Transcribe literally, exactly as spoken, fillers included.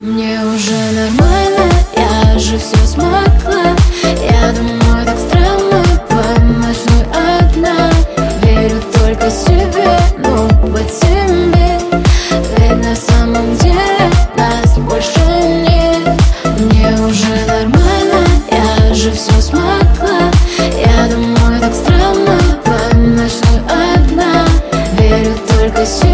Мне уже нормально, я же все смогла. Я думаю, так странно по ночной одна. Верю только себе, ну по тебе. Ведь на самом деле нас больше нет. Мне уже нормально, я же все смогла. Я думаю, так странно по ночной одна. Верю только себе.